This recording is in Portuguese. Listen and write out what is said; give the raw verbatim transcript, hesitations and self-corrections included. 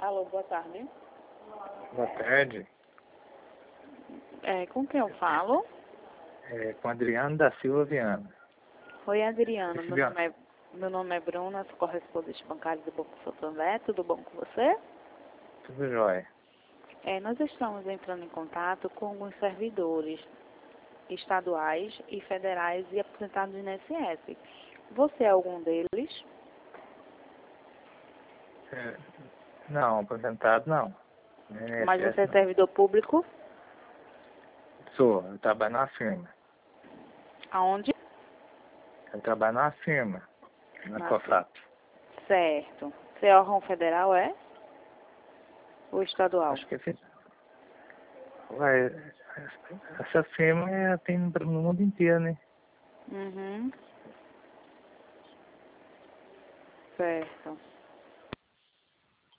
Alô, boa tarde. Boa tarde. É, com quem eu falo? É, com Adriano da Silva Viana. Oi, Adriano. Esse Meu Viana. nome é, meu nome é Bruna, sou correspondente bancária do Banco Santander. Tudo bom com você? Tudo jóia. É, nós estamos entrando em contato com alguns servidores estaduais e federais e aposentados do I N S S. Você é algum deles? É, não, aposentado não. Mas você I N S S é não. servidor público? Sou, eu trabalho na firma. Aonde? Eu trabalho na firma, na Na COFAP. Certo. Você é órgão federal, é? Ou estadual? Acho que esse... Ué, essa firma é, tem no mundo inteiro, né? Uhum. Certo.